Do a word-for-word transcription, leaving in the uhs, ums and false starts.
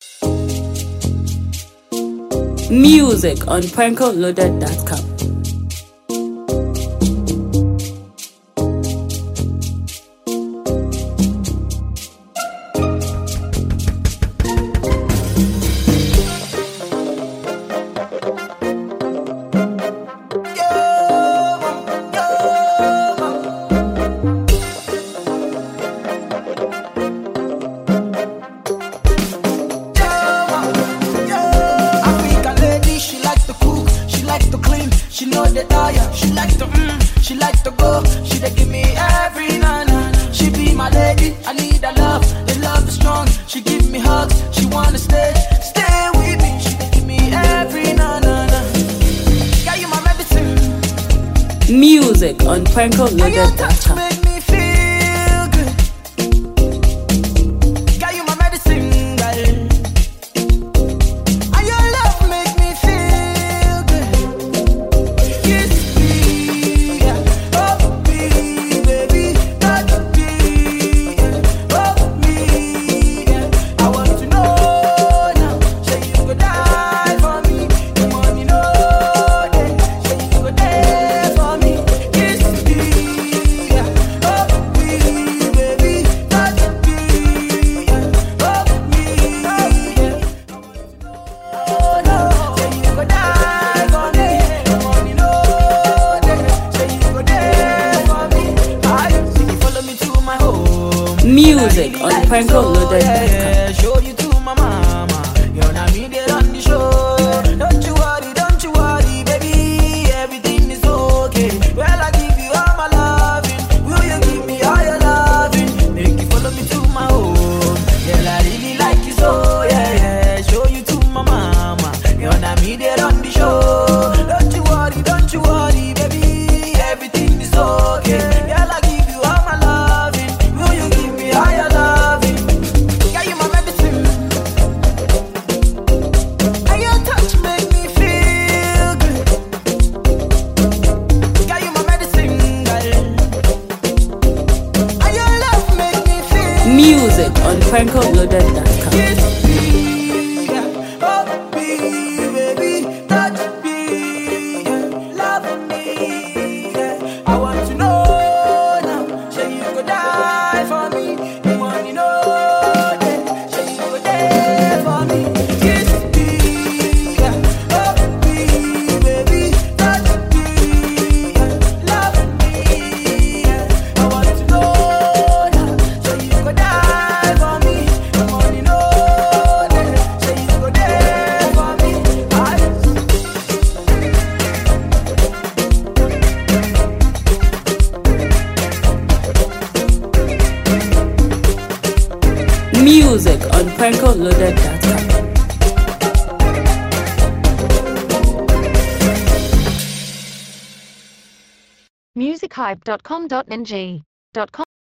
Music on Pranko Loaded dot com. She know the tire, she likes to mm, she likes to go. She dey give me every na na. She be my lady, I need her love. The love is strong. She give me hugs, she wanna stay, stay with me. She dey give me every na na na. Girl, you my medicine. Music on Pranko Loaded dot com. Make me feel good. Girl, you my medicine, girl. And your love make me feel good. Kiss me, yeah. Oh me, baby, touch me, yeah. Oh me, yeah. I want to know now. Say you go die for me. The money know that. Say you go there for me. Kiss me, yeah. Oh me, baby, touch me, yeah. Oh me, yeah. Oh no, say you go die for me. The money know that. Say you go there for me. I see you follow me to my home. Music on Pranko Loaded dot com. Yeah, show you to my mama. You're not me there on the show. Don't you worry, don't you worry, baby. Everything is okay. Well, I give you all my loving. Will you give me all your loving? Make you follow me to my home. Yeah, I really like you so. Yeah, yeah. Show you to my mama. You're not me there on the show. Don't you worry, don't you worry, baby. Everything is okay. Yeah, I give you all my loving. Will you give me all your loving? Yeah, you my medicine. And your touch make me feel good. Yeah, you my medicine, girl. And your love make me feel Music on Pranko Loaded dot com. Kiss me, yeah. Oh me, baby, touch me, yeah. Love me, yeah. I want to know now. Say you go die for me. You want to know that. Say you go there for me. Kiss me, yeah. Oh me, baby, touch me, yeah. Love me, yeah. I want to know now. Say you go die for me. You want to know that. Say you go there for me. I Music on Pranko Loaded dot com. music hype dot com dot n g